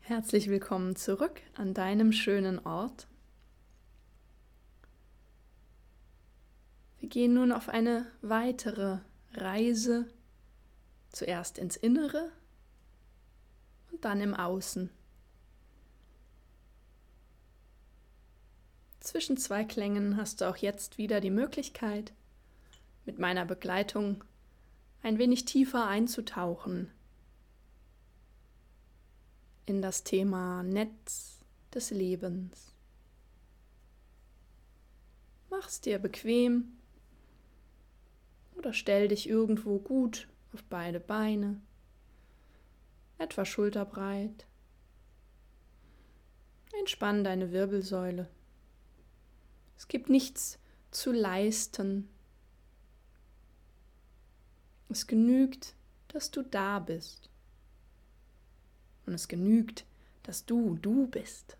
Herzlich willkommen zurück an deinem schönen Ort. Wir gehen nun auf eine weitere Reise, zuerst ins Innere und dann im Außen. Zwischen zwei Klängen hast du auch jetzt wieder die Möglichkeit, mit meiner Begleitung ein wenig tiefer einzutauchen in das Thema Netz des Lebens. Mach's dir bequem oder stell dich irgendwo gut auf beide Beine, etwa schulterbreit. Entspann deine Wirbelsäule. Es gibt nichts zu leisten. Es genügt, dass du da bist. Und es genügt, dass du bist.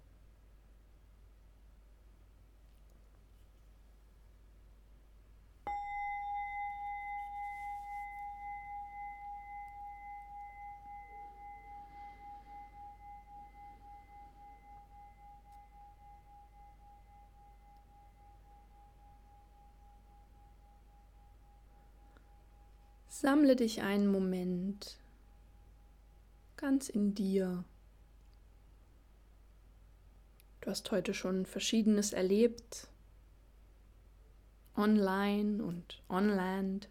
Sammle dich einen Moment ganz in dir. Du hast heute schon Verschiedenes erlebt, online und on-land.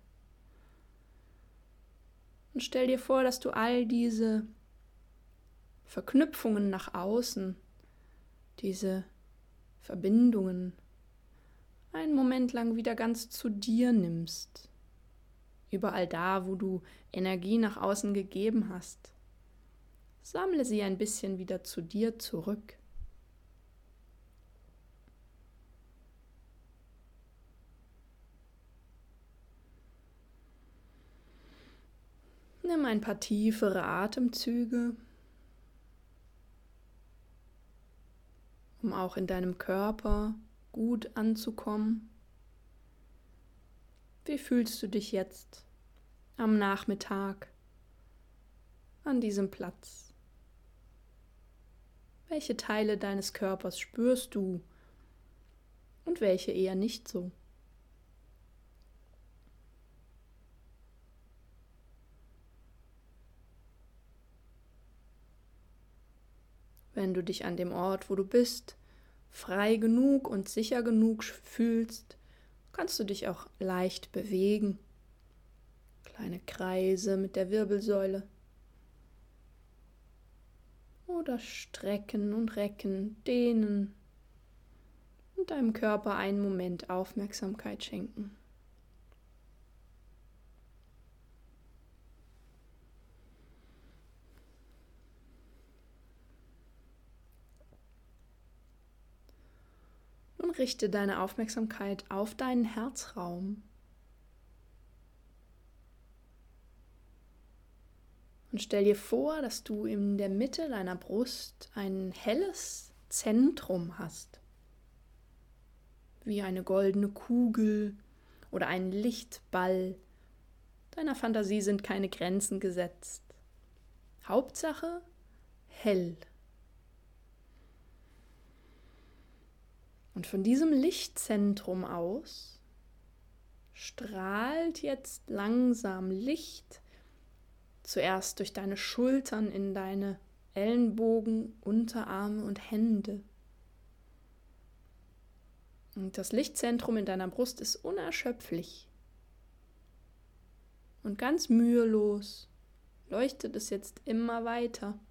Und stell dir vor, dass du all diese Verknüpfungen nach außen, diese Verbindungen, einen Moment lang wieder ganz zu dir nimmst. Überall da, wo du Energie nach außen gegeben hast, sammle sie ein bisschen wieder zu dir zurück. Nimm ein paar tiefere Atemzüge, um auch in deinem Körper gut anzukommen. Wie fühlst du dich jetzt am Nachmittag an diesem Platz? Welche Teile deines Körpers spürst du und welche eher nicht so? Wenn du dich an dem Ort, wo du bist, frei genug und sicher genug fühlst, kannst du dich auch leicht bewegen. Kleine Kreise mit der Wirbelsäule. Oder strecken und recken, dehnen und deinem Körper einen Moment Aufmerksamkeit schenken. Nun richte deine Aufmerksamkeit auf deinen Herzraum. Und stell dir vor, dass du in der Mitte deiner Brust ein helles Zentrum hast. Wie eine goldene Kugel oder ein Lichtball. Deiner Fantasie sind keine Grenzen gesetzt. Hauptsache hell. Und von diesem Lichtzentrum aus strahlt jetzt langsam Licht zuerst durch deine Schultern in deine Ellenbogen, Unterarme und Hände. Und das Lichtzentrum in deiner Brust ist unerschöpflich. Und ganz mühelos leuchtet es jetzt immer weiter.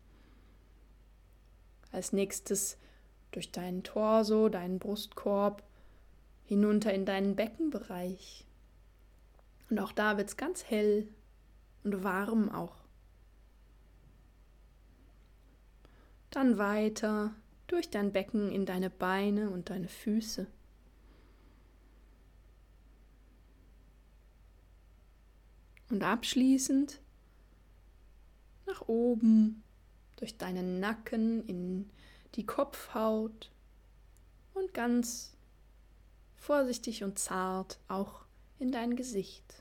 Als nächstes durch deinen Torso, deinen Brustkorb, hinunter in deinen Beckenbereich. Und auch da wird es ganz hell und warm auch. Dann weiter durch dein Becken in deine Beine und deine Füße. Und abschließend nach oben durch deinen Nacken in die Kopfhaut und ganz vorsichtig und zart auch in dein Gesicht.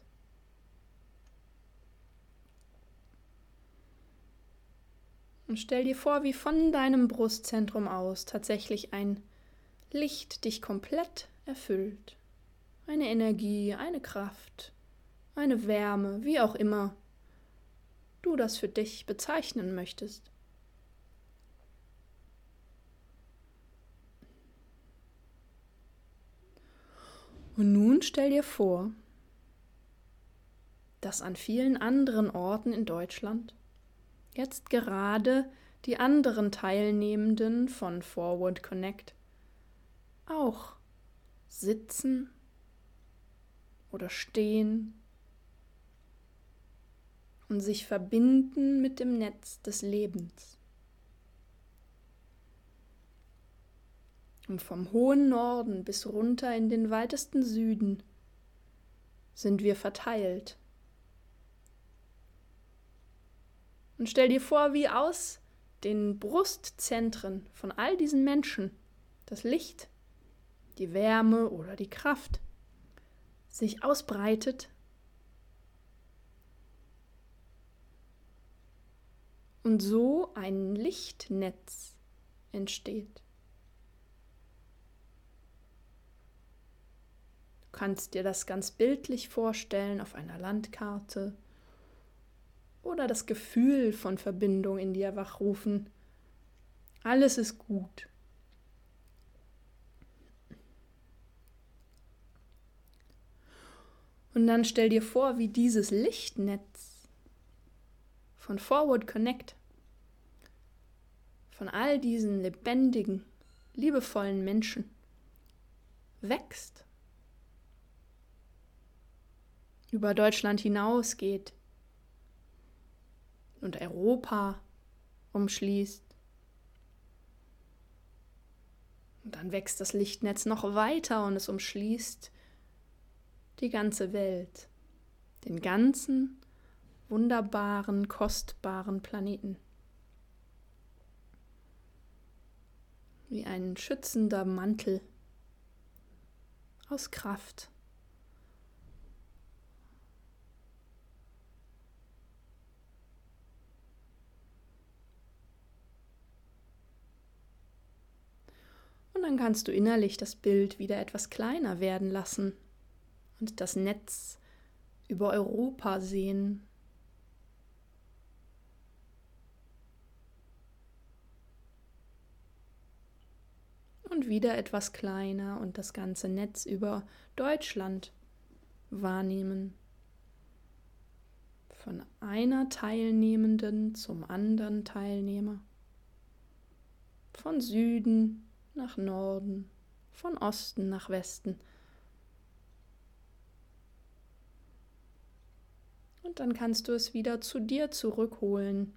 Und stell dir vor, wie von deinem Brustzentrum aus tatsächlich ein Licht dich komplett erfüllt. Eine Energie, eine Kraft, eine Wärme, wie auch immer du das für dich bezeichnen möchtest. Und nun stell dir vor, dass an vielen anderen Orten in Deutschland jetzt gerade die anderen Teilnehmenden von Forward Connect auch sitzen oder stehen und sich verbinden mit dem Netz des Lebens. Und vom hohen Norden bis runter in den weitesten Süden sind wir verteilt. Und stell dir vor, wie aus den Brustzentren von all diesen Menschen das Licht, die Wärme oder die Kraft sich ausbreitet und so ein Lichtnetz entsteht. Du kannst dir das ganz bildlich vorstellen auf einer Landkarte oder das Gefühl von Verbindung in dir wachrufen. Alles ist gut. Und dann stell dir vor, wie dieses Lichtnetz von Forward Connect, von all diesen lebendigen, liebevollen Menschen wächst, über Deutschland hinausgeht und Europa umschließt. Und dann wächst das Lichtnetz noch weiter und es umschließt die ganze Welt, den ganzen wunderbaren, kostbaren Planeten. Wie ein schützender Mantel aus Kraft. Und dann kannst du innerlich das Bild wieder etwas kleiner werden lassen und das Netz über Europa sehen. Und wieder etwas kleiner und das ganze Netz über Deutschland wahrnehmen. Von einer Teilnehmenden zum anderen Teilnehmer. Von Süden nach Norden, von Osten nach Westen. Und dann kannst du es wieder zu dir zurückholen.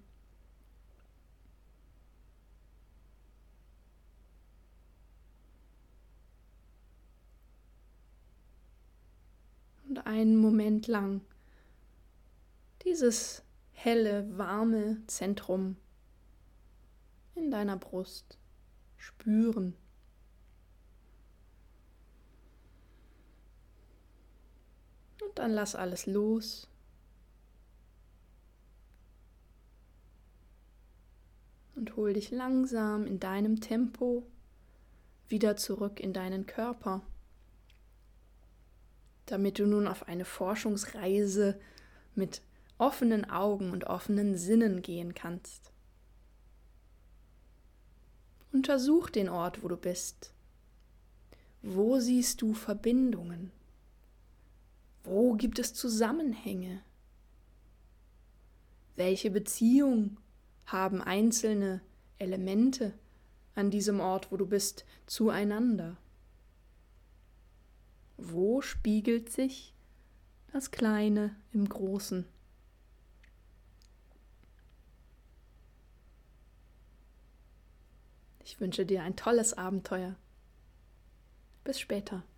Und einen Moment lang dieses helle, warme Zentrum in deiner Brust spüren. Und dann lass alles los. Und hol dich langsam in deinem Tempo wieder zurück in deinen Körper, damit du nun auf eine Forschungsreise mit offenen Augen und offenen Sinnen gehen kannst. Untersuch den Ort, wo du bist. Wo siehst du Verbindungen? Wo gibt es Zusammenhänge? Welche Beziehung haben einzelne Elemente an diesem Ort, wo du bist, zueinander? Wo spiegelt sich das Kleine im Großen? Ich wünsche dir ein tolles Abenteuer. Bis später.